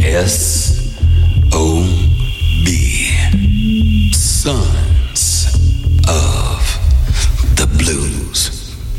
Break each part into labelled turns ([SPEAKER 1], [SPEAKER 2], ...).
[SPEAKER 1] S-O-B. Sons of the Blues.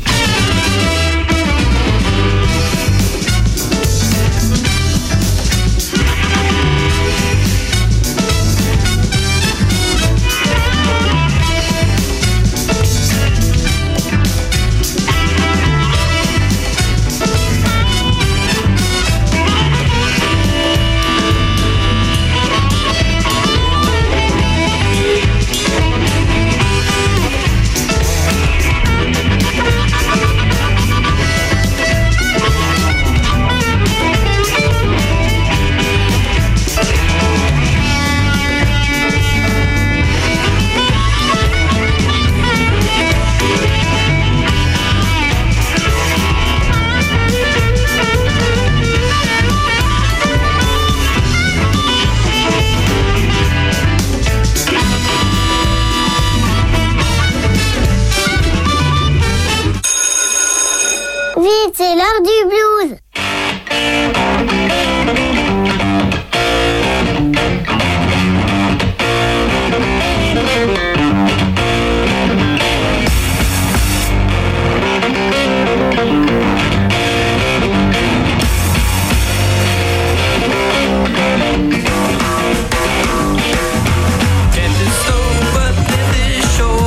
[SPEAKER 2] C'est l'heure du blues.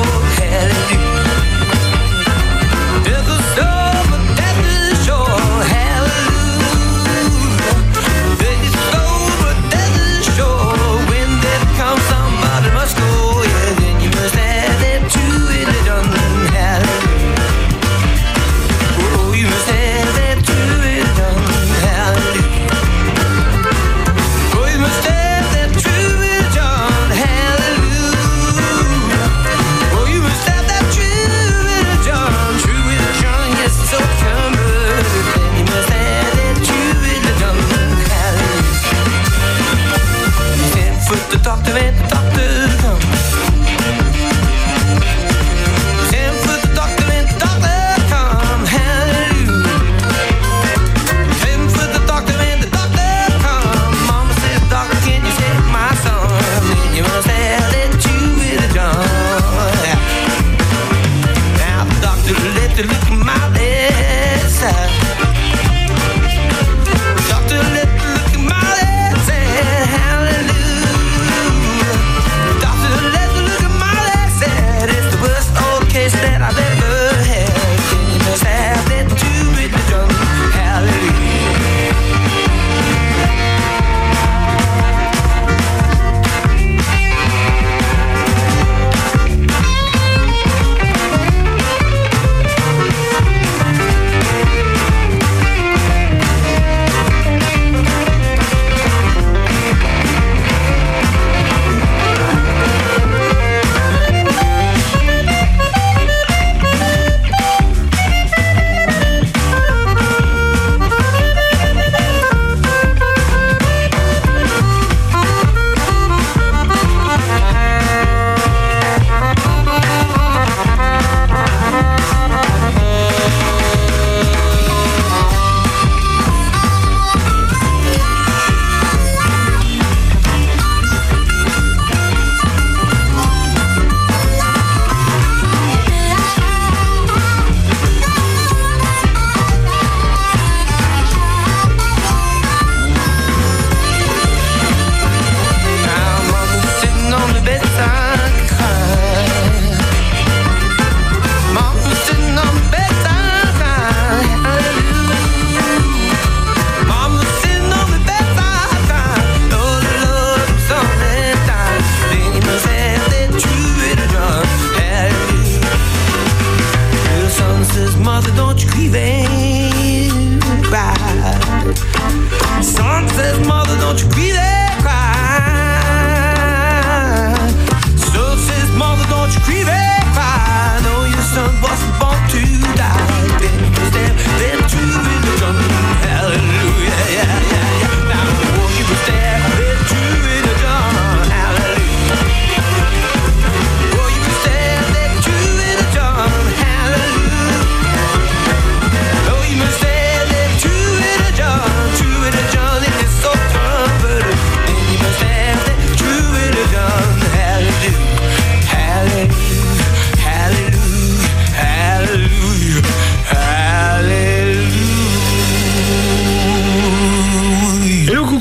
[SPEAKER 3] Sure.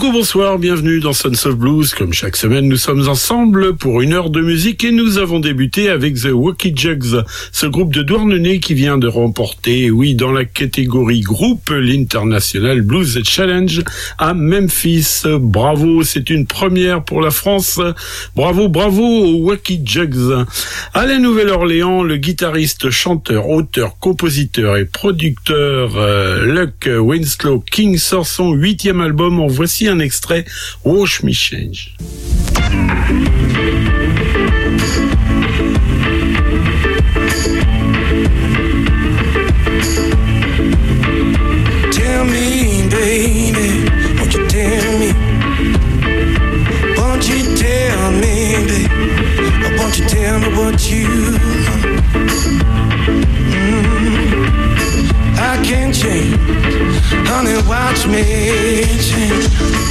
[SPEAKER 3] Bonsoir, bienvenue dans Sons of Blues. Comme chaque semaine, nous sommes ensemble pour une heure de musique et nous avons débuté avec The Wacky Jugs, ce groupe de Douarnenez qui vient de remporter, dans la catégorie groupe, l'International Blues Challenge à Memphis. Bravo, c'est une première pour la France. Bravo aux Wacky Jugs. À la Nouvelle-Orléans, le guitariste, chanteur, auteur, compositeur et producteur Luck Winslow King sort son 8e album. En voici un extrait, Watch Me Change.
[SPEAKER 4] Tell me, baby, won't you tell me? Won't you tell me, baby? Won't you tell me what you I can't change, honey, watch me change.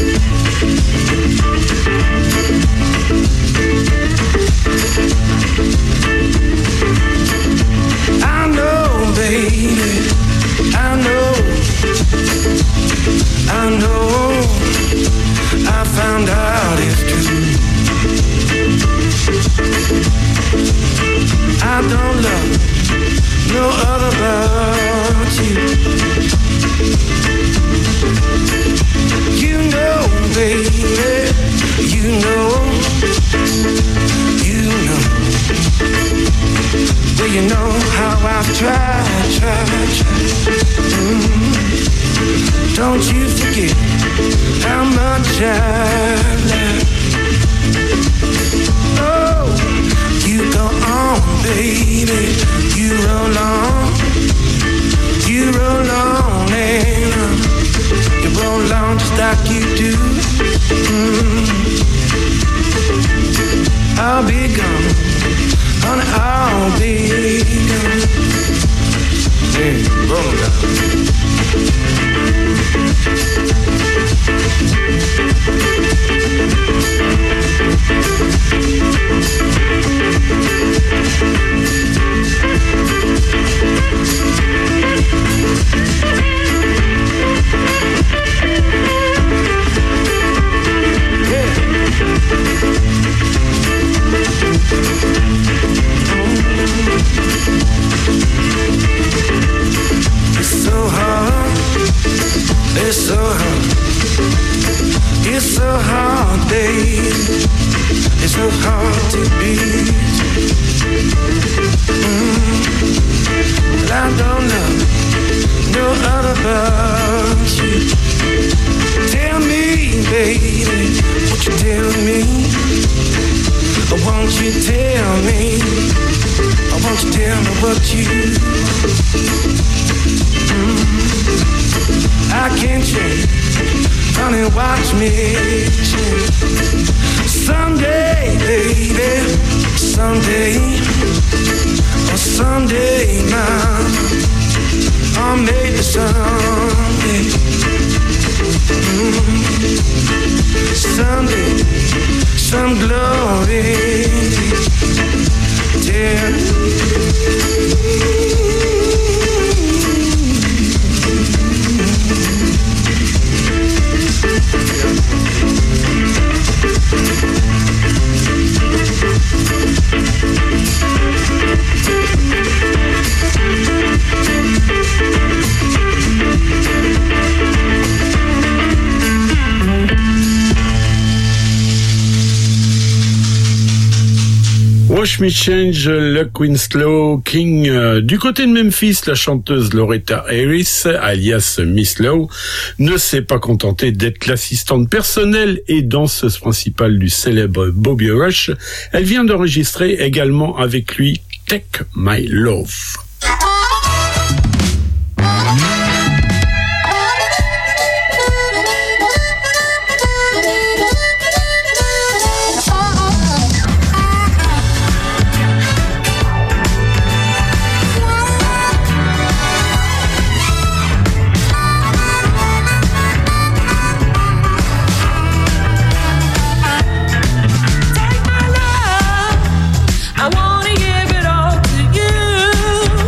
[SPEAKER 4] I know, baby, I know, I found out it's true. I don't love no other but you. You know, baby, you know. Well, you know how I've tried. Don't you forget how much I've loved. Oh, you go on, baby, you roll on, and you roll on just like you do. I'll be gone, honey, I'll be gone. Hey, roll down. It's so hard, baby. It's so hard to beat. But I don't know no other but you. Tell me, baby, won't you tell me? Or won't you tell me? Or won't you tell me what you I can't change, honey, watch me change. Someday, baby, someday, or someday, mama, or maybe someday, someday, some glory, tell me.
[SPEAKER 3] Watch Me Change, Luck Winslow King. Du côté de Memphis, la chanteuse Loretta Harris, alias Miss Low, ne s'est pas contentée d'être l'assistante personnelle et danseuse principale du célèbre Bobby Rush. Elle vient d'enregistrer également avec lui Take My Love.
[SPEAKER 5] I wanna give it all to you.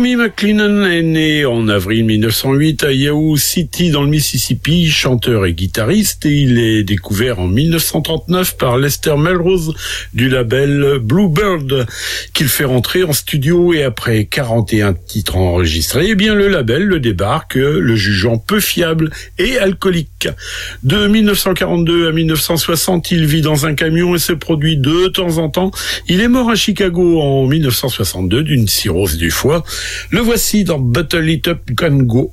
[SPEAKER 3] Tommy McLennan est né en avril 1908 à Yahoo City dans le Mississippi, chanteur et guitariste, et il est découvert en 1939 par Lester Melrose du label Bluebird, qu'il fait rentrer en studio, et après 41 titres enregistrés, eh bien le label le débarque, le jugeant peu fiable et alcoolique. De 1942 à 1960, il vit dans un camion et se produit de temps en temps. Il est mort à Chicago en 1962 d'une cirrhose du foie. Le voici dans Bottle It Up Can Go.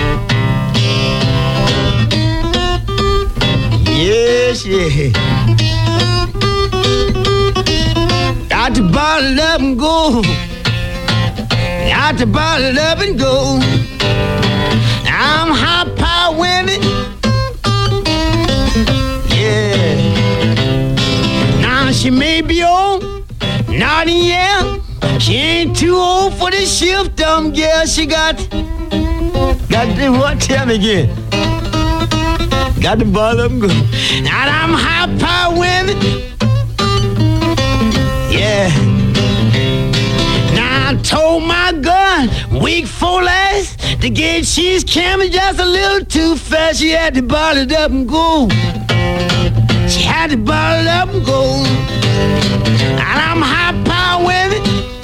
[SPEAKER 5] Yes, yeah. Got to bottle up and go. Got to bottle up and go. I'm high power women. Yeah. Now she may be old, not in yeah. She ain't too old for the shift, girl. She got the what? Tell me again. Got the ball up and go. Now I'm high power women. Yeah. Now I told my gun, week 4 last, to get cheese coming just a little too fast. She had to bottle it up and go. She had to bottle it up and go. And I'm high power women.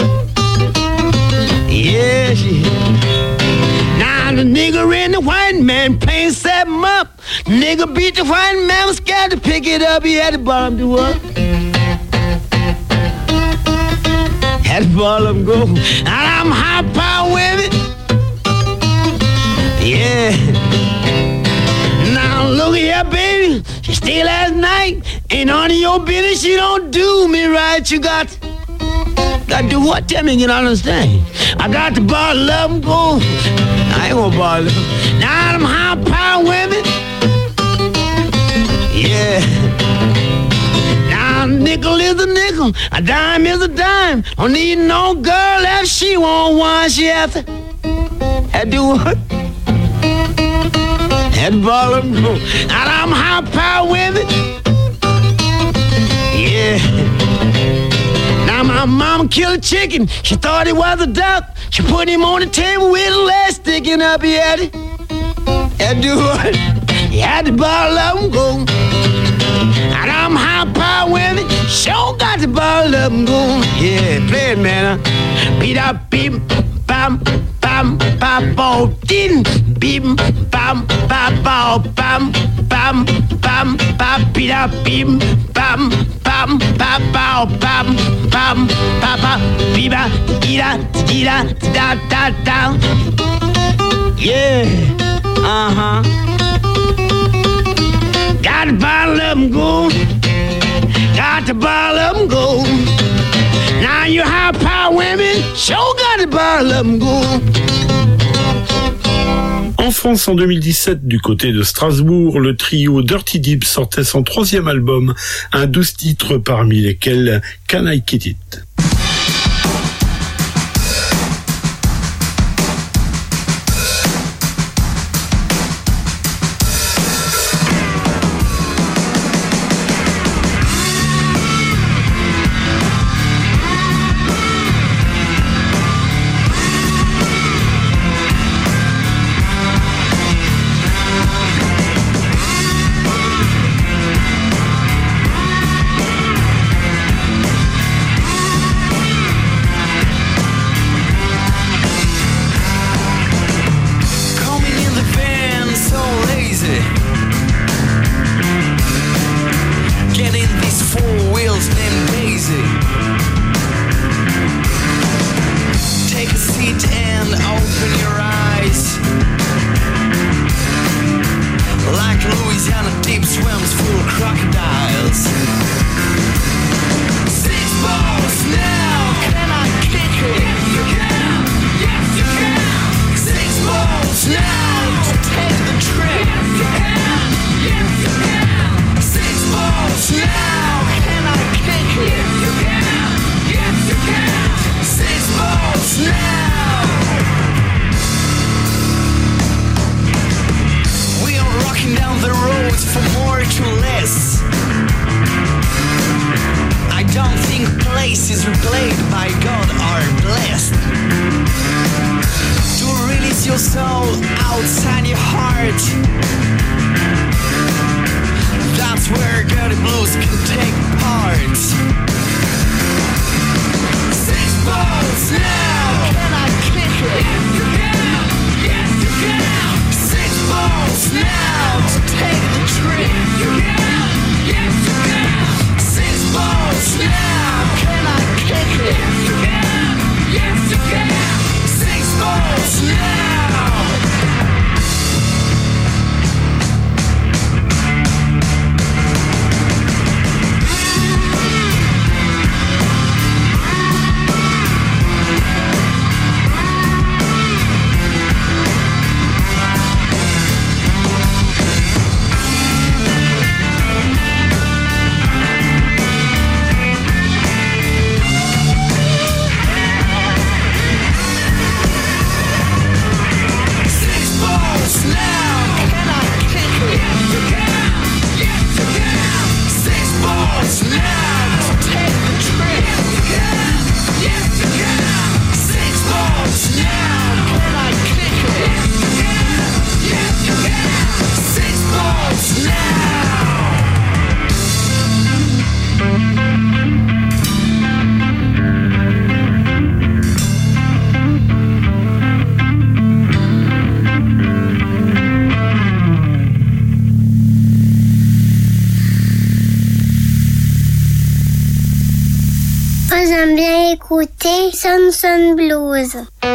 [SPEAKER 5] Yeah, she. Now the nigger and the white man playing 7 up. Nigga beat the white man, was scared to pick it up. He had to bottom do up. Had to bottom go. And I'm high power women. Yeah. Now look here, baby. She stayed last night. Ain't none of your business. She don't do me right. You got to do what? Tell me, you don't understand. I got to bottle up and go. I ain't gonna bottle up. Now them high power women. Yeah. Now a nickel is a nickel, a dime is a dime. Don't need no girl if she won't want. She has to do what? Had to bottle up and go. Now them high power women. Yeah. Now my mama killed a chicken. She thought it was a duck. She put him on the table with a leg sticking up. He had to do what? He had to bottle up and go. And I'm high power women. Sure got to bottle up and go. Yeah, play it, man. Beat up, beep, bam, bam, bam, bam, din, beep, bam, bam, bam, bam, bam, bam, bam, beat up, beep, bam, bam, bam, bam, bam, bam, bam, biba, ida, ida, da, da, da. Yeah, Got to bottle up and go. Got to bottle up and go. Now you high power women, sure got to bottle up and go.
[SPEAKER 3] En France, en 2017, du côté de Strasbourg, le trio Dirty Deep sortait son 3e album, un 12 titres parmi lesquels Can I Get It?
[SPEAKER 6] Places replayed by God are blessed.
[SPEAKER 5] to release your soul outside your heart. That's where Dirty Blues can take part. 6 balls now, can I kick it? Yes you can, yes you can. 6 balls now, to take the trip. Yes you can, yes you can. 6 balls now, can I kick it? Yes you can, yes you can. 6 balls now.
[SPEAKER 2] Moi, j'aime bien écouter Sun Blues.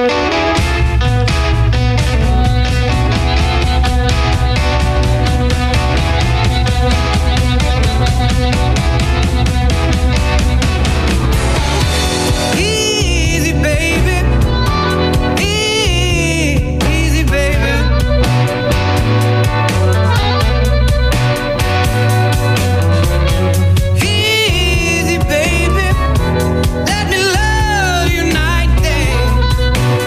[SPEAKER 4] Easy, baby. Easy, baby. Easy, baby. Let me love you night day.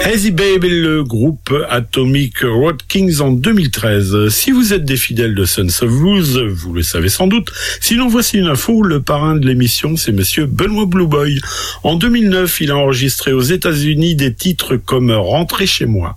[SPEAKER 3] Crazy Babe et le groupe Atomic Road Kings en 2013. Si vous êtes des fidèles de Sons of Blues, vous le savez sans doute. Sinon, voici une info. Le parrain de l'émission, c'est monsieur Benoît Blue Boy. En 2009, il a enregistré aux États-Unis des titres comme Rentrer chez moi.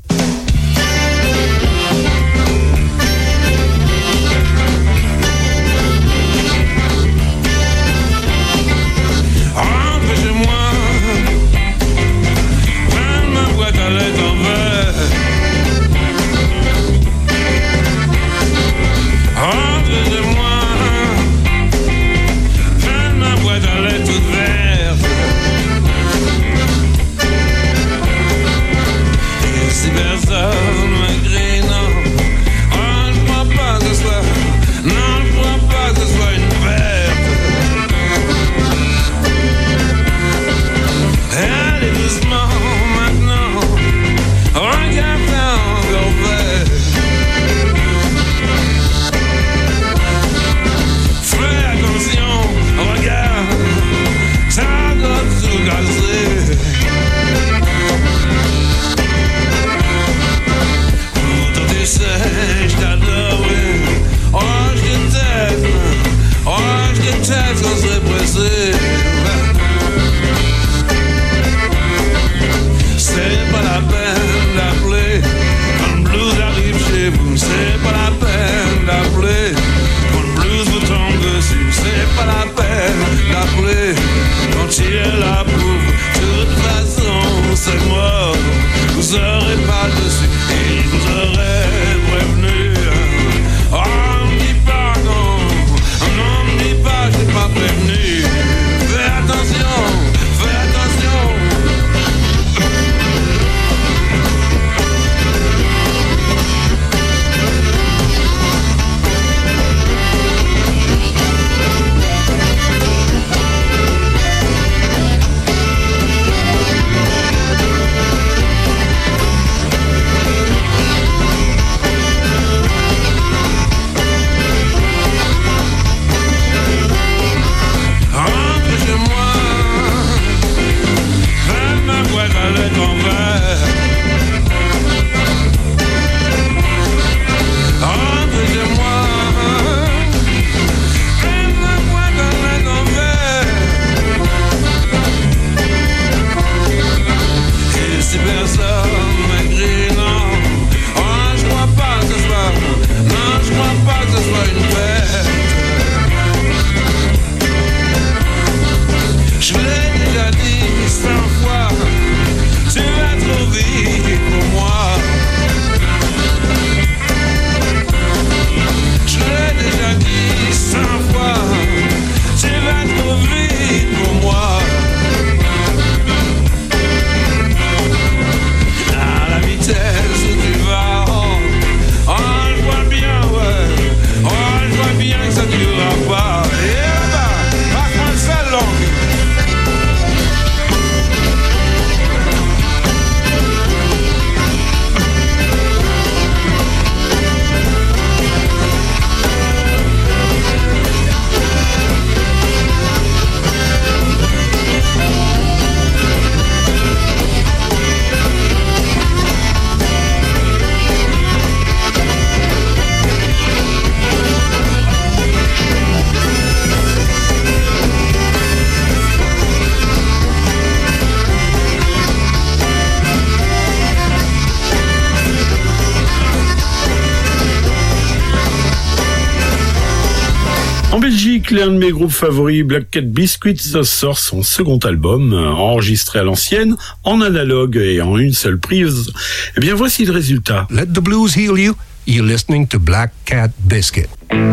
[SPEAKER 3] En Belgique, l'un de mes groupes favoris, Black Cat Biscuits, sort son second album, enregistré à l'ancienne, en analogue et en une seule prise. Eh bien, voici le résultat.
[SPEAKER 6] Let the blues heal you. You're listening to Black Cat Biscuit.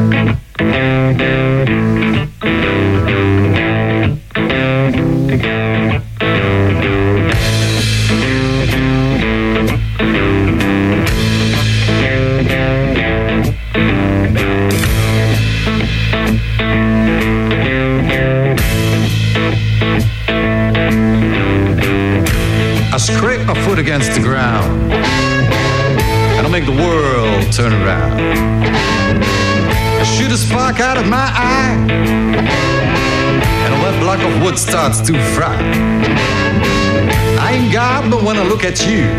[SPEAKER 7] Scrape my foot against the ground, and I'll make the world turn around. I shoot a spark out of my eye, and a wet block of wood starts to fry. I ain't God, but when I look at you,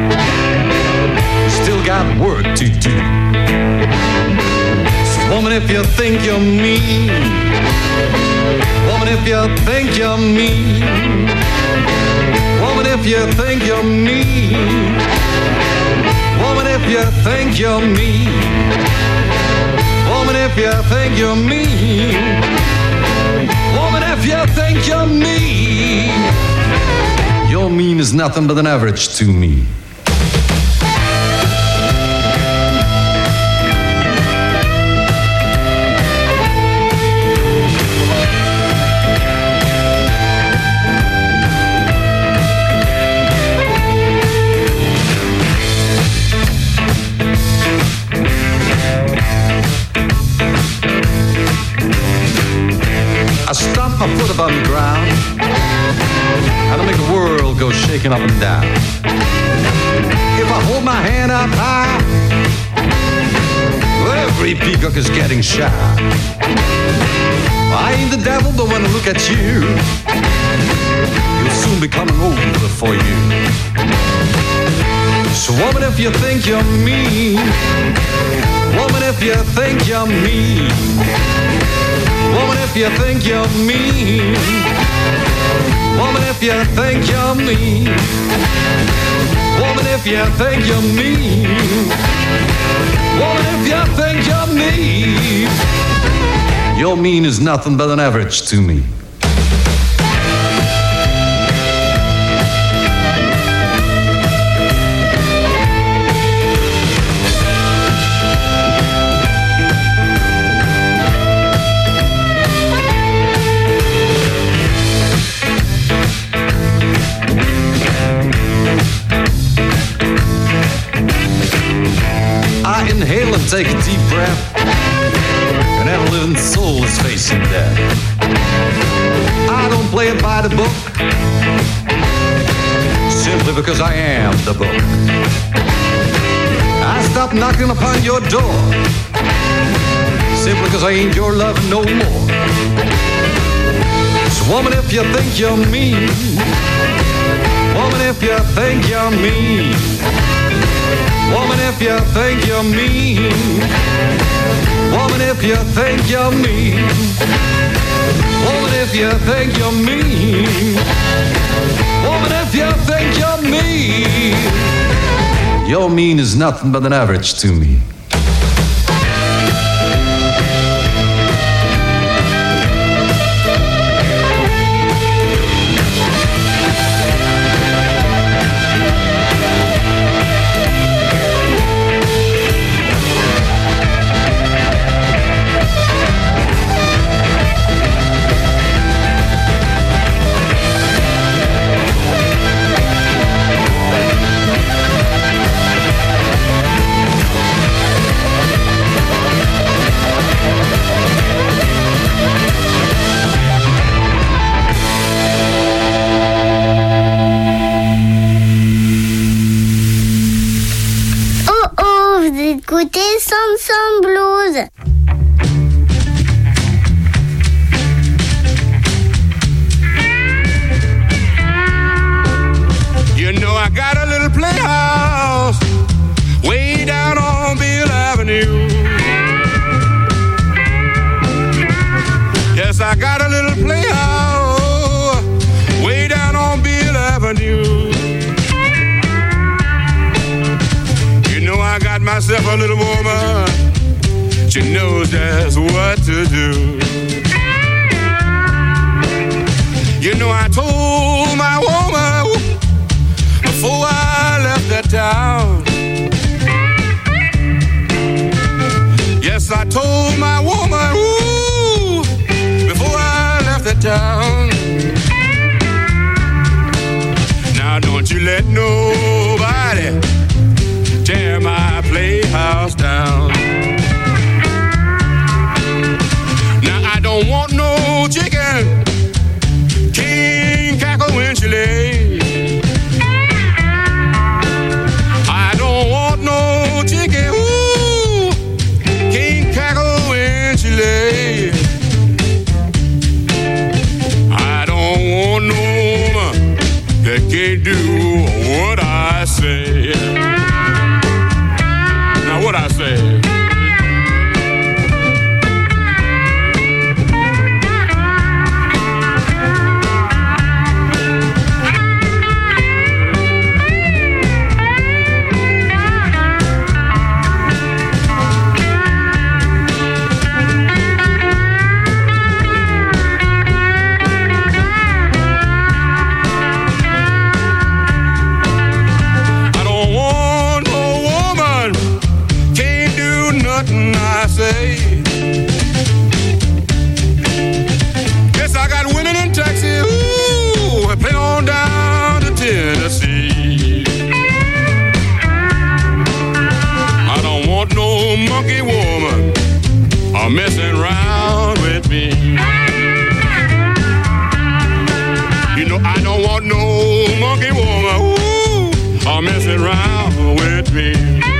[SPEAKER 7] still got work to do. So woman, if you think you're mean, woman, if you think you're mean, woman, if you think you're mean, woman, if you think you're mean, woman, if you think you're mean, woman, if you think you're mean, your mean is nothing but an average to me. I stomp my foot up on the ground, and I make the world go shaking up and down. If I hold my hand up high, well, every peacock is getting shy. I ain't the devil, but when I look at you, you'll soon be coming over for you. So woman, if you think you're mean, woman, if you think you're mean, woman, if you think you're mean, woman, if you think you're mean, woman, if you think you're mean, woman, if you think you're mean, your mean is nothing but an average to me. Inhale and take a deep breath, and then a living soul is facing death. I don't play it by the book, simply because I am the book. I stop knocking upon your door, simply because I ain't your lover no more. So woman, if you think you're mean, woman, if you think you're mean, woman, if you think you're mean, woman, if you think you're mean, woman, if you think you're mean, woman, if you think you're mean, your mean is nothing but an average to me.
[SPEAKER 2] Écoutez Samson Blues.
[SPEAKER 4] You know I got a little playhouse way down on Beale Avenue. Yes, I got a little playhouse way down on Beale Avenue. I got myself a little woman, she knows just what to do. You know I told my woman before I left that town. Yes, I told my woman before I left that town. Now don't you let nobody tear my playhouse down. Now I don't want no chicken, king cackle when she lay. I don't want no chicken, ooh, king cackle when she lay. I don't want no woman that
[SPEAKER 8] can't do what I say. Now what I say? Yes, I got women in Texas, ooh, play on down to Tennessee. I don't want no monkey woman messing around with me. You know I don't want no monkey woman, ooh, messing around with me.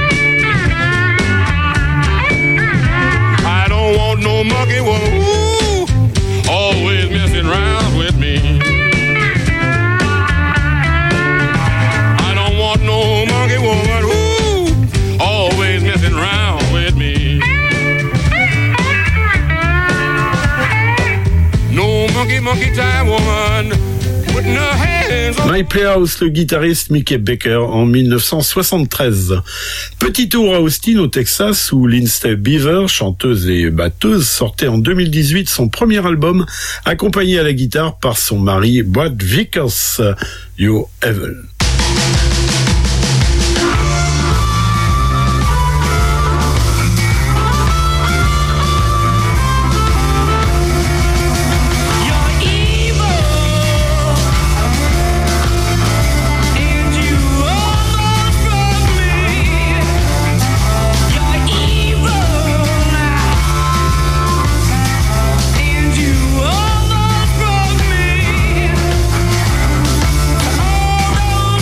[SPEAKER 8] No monkey woman, ooh, always messing around with me. I don't want no monkey woman, ooh, always messing around with me. No monkey time woman.
[SPEAKER 3] My Playhouse, le guitariste Mickey Baker en 1973. Petit tour à Austin au Texas où Lindsay Beaver, chanteuse et batteuse, sortait en 2018 son premier album accompagné à la guitare par son mari Brad Vickers, You Evil.
[SPEAKER 4] Oh,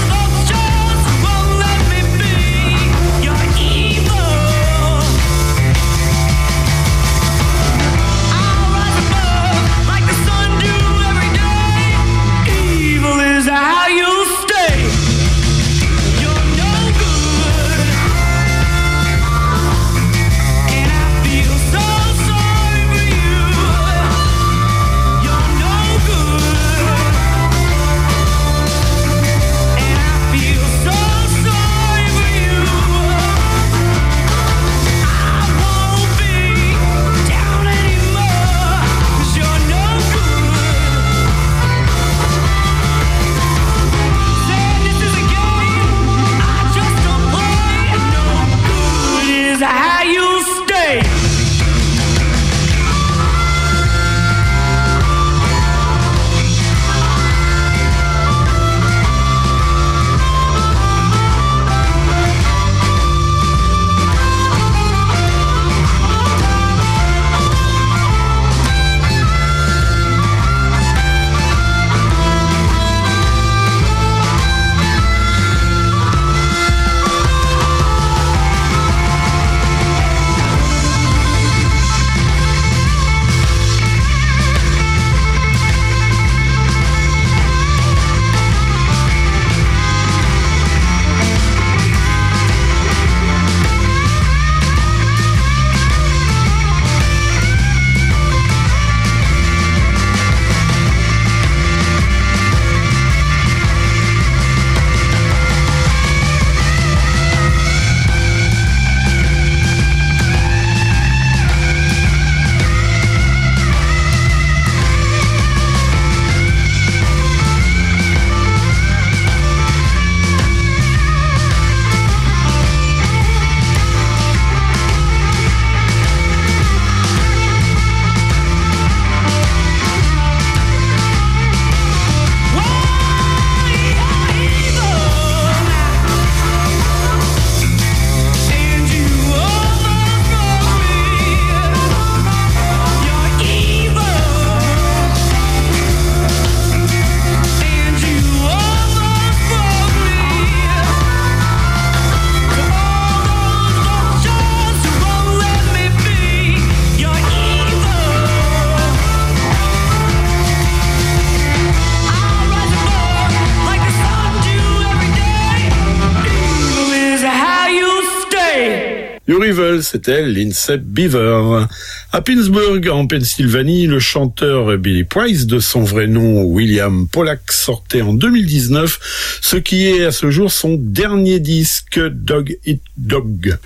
[SPEAKER 3] New Rival, c'était Lindsay Beaver. À Pittsburgh, en Pennsylvanie, le chanteur Billy Price, de son vrai nom William Pollack, sortait en 2019 ce qui est à ce jour son dernier disque, Dog Eat Dog.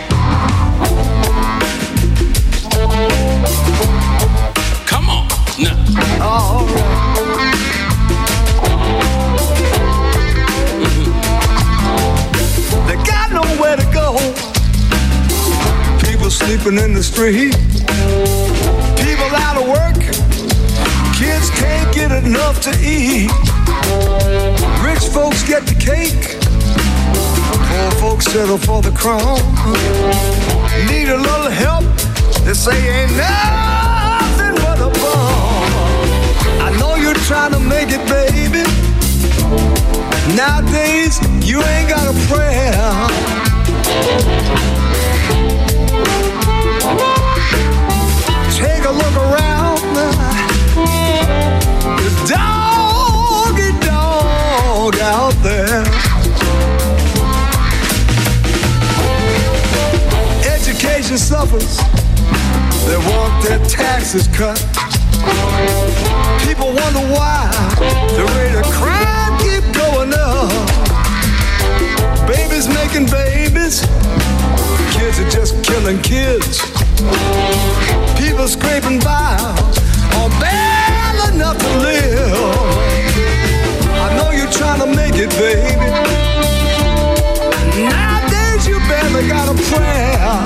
[SPEAKER 8] Come on now.
[SPEAKER 5] All right. They got nowhere to go. People sleeping in the street. People out of work. Kids can't get enough to eat. Rich folks get the cake. Poor folks settle for the crumb. Need a little help. They say ain't nothing but a bum. I know you're trying to make it, baby. Nowadays, you ain't got a prayer. Take a look around. There's doggy dog out there. Education suffers. They want their taxes cut. People wonder why the rate of crime keep going up. Babies making babies. Kids are just killing kids. People scraping by on barely enough to live. I know you're trying to make it, baby. Nowadays you barely got a prayer.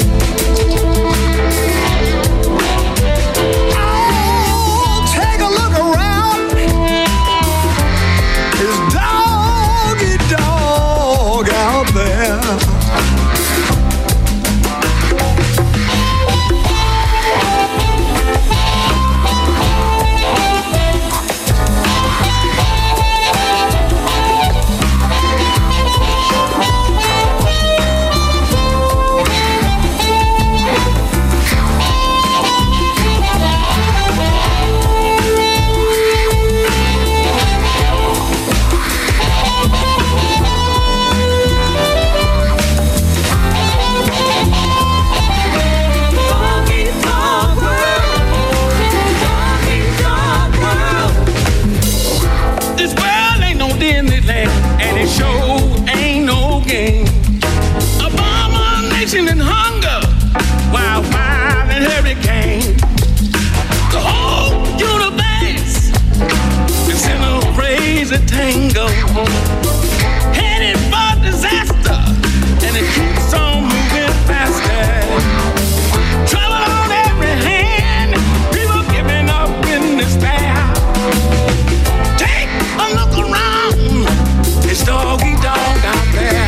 [SPEAKER 8] Tango, headed for disaster, and it keeps on moving faster. Trouble on every hand, people giving up in despair. Take a look around, it's doggy dog out there.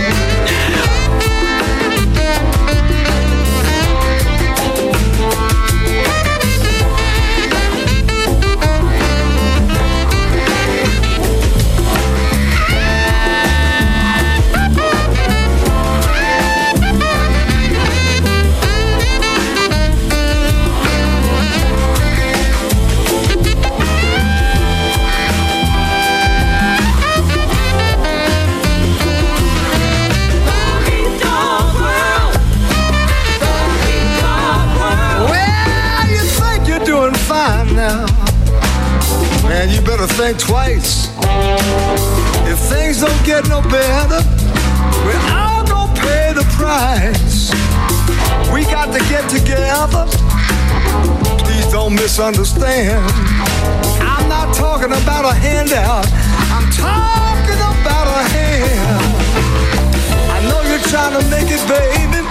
[SPEAKER 5] Man, you better think twice. If things don't get no better, we're all gonna pay the price. We got to get together. Please don't misunderstand. I'm not talking about a handout. I'm talking about a hand. I know you're trying to make it, baby.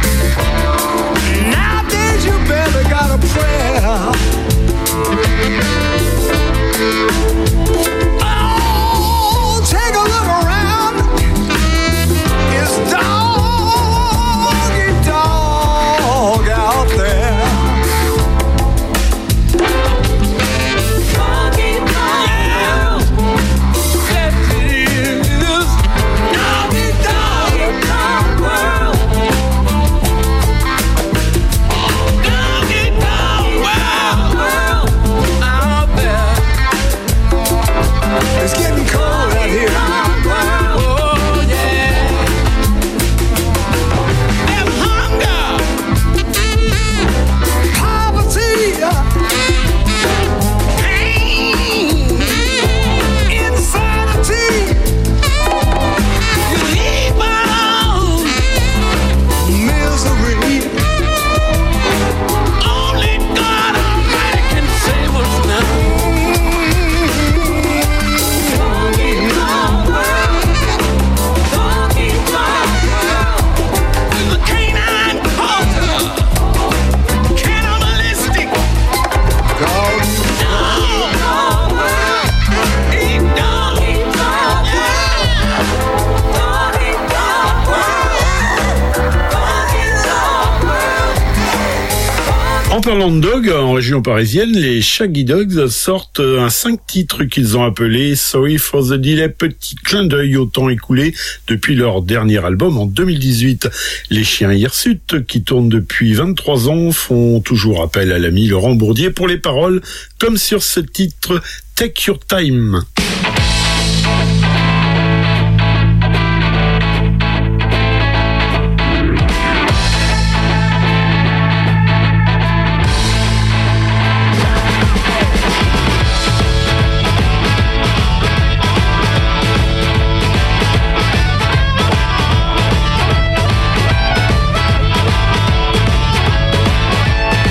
[SPEAKER 5] Nowadays you better got a prayer. Oh, take a look around. It's doggy dog out there. Doggy dog.
[SPEAKER 3] parlant de dog, en région parisienne, les Shaggy Dogs sortent un 5 titres qu'ils ont appelé Sorry for the Delay, petit clin d'œil au temps écoulé depuis leur dernier album en 2018. Les Chiens Hirsutes, qui tournent depuis 23 ans, font toujours appel à l'ami Laurent Bourdier pour les paroles, comme sur ce titre Take Your Time.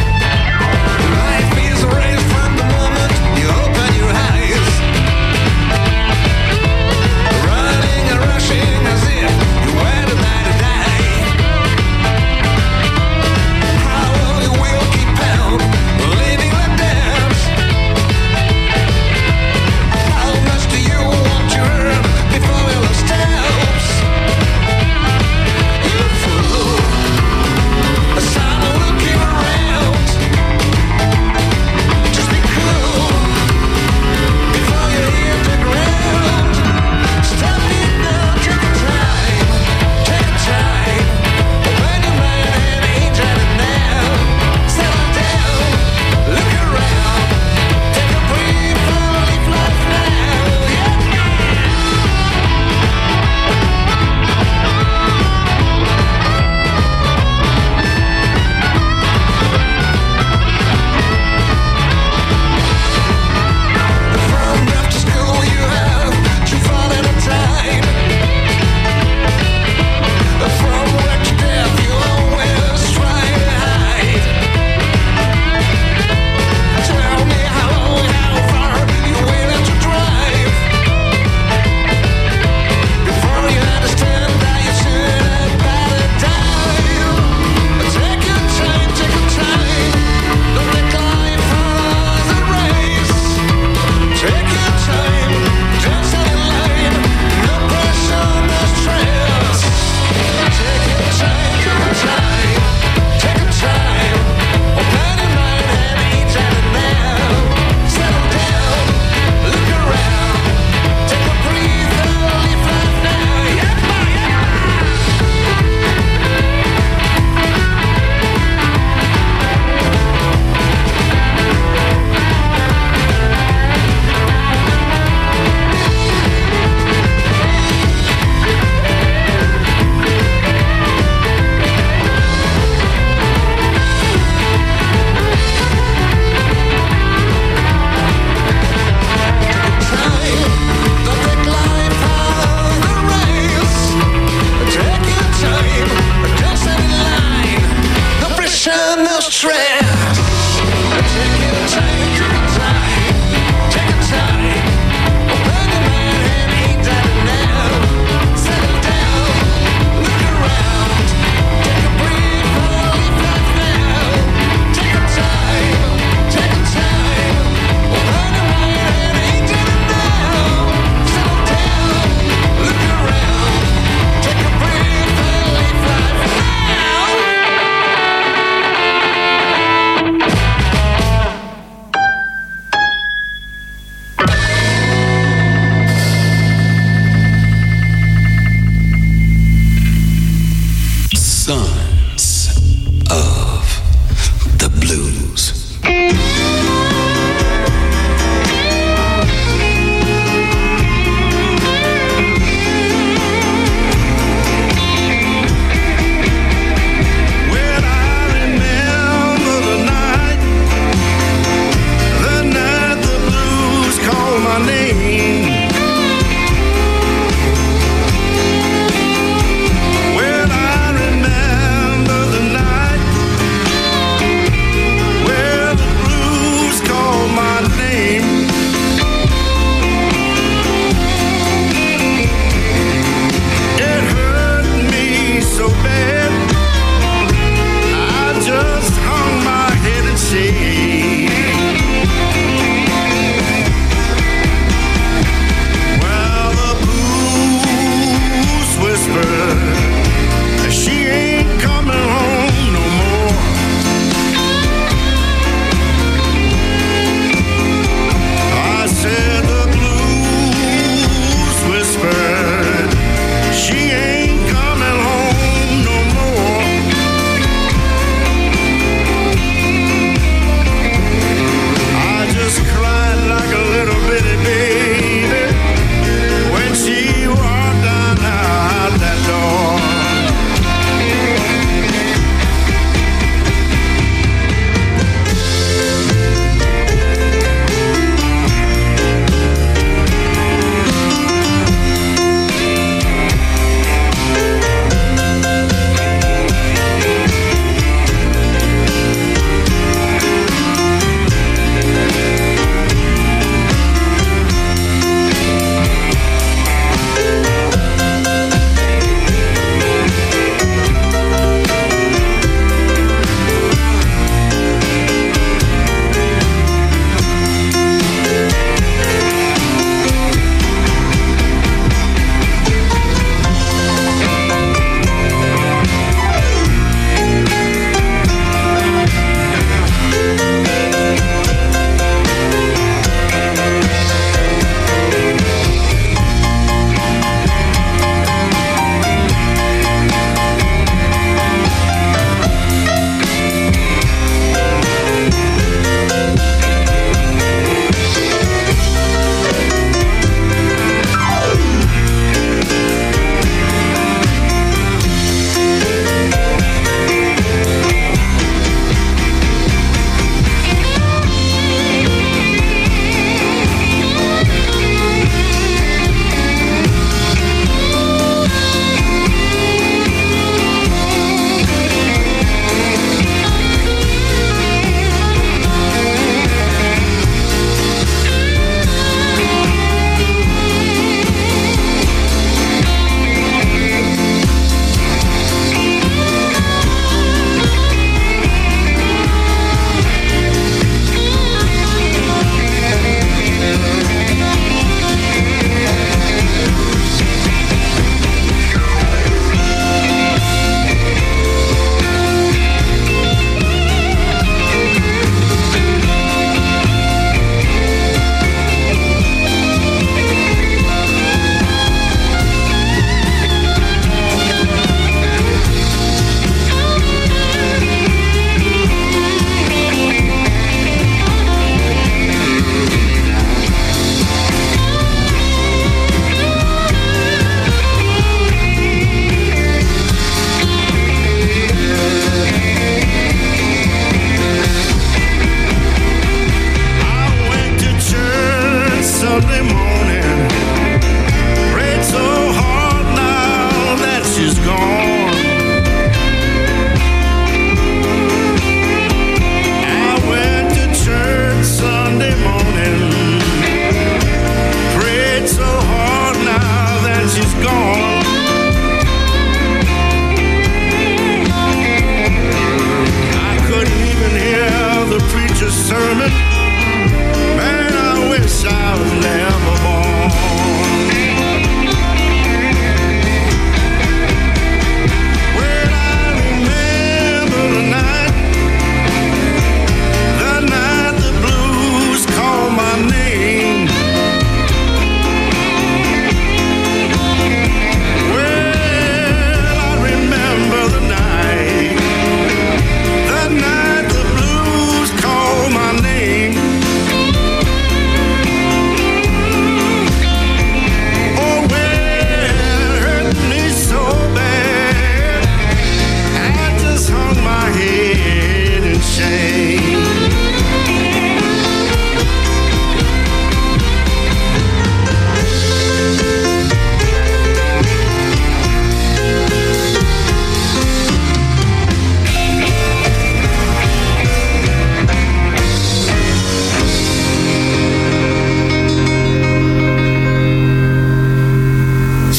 [SPEAKER 9] Life is a race from the moment you open your eyes.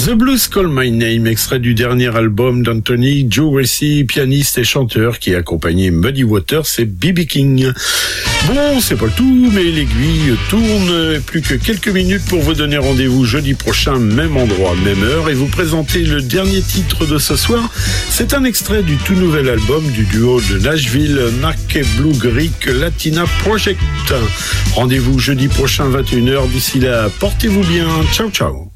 [SPEAKER 3] The Blues Call My Name, extrait du dernier album d'Anthony Joe Gracie, pianiste et chanteur qui a accompagné Muddy Waters et B.B. King. Bon, c'est pas le tout, mais l'aiguille tourne. Plus que quelques minutes pour vous donner rendez-vous jeudi prochain, même endroit, même heure, et vous présenter le dernier titre de ce soir. C'est un extrait du tout nouvel album du duo de Nashville, Marque Blue Greek Latina Project. Rendez-vous jeudi prochain, 21h. D'ici là, portez-vous bien. Ciao, ciao.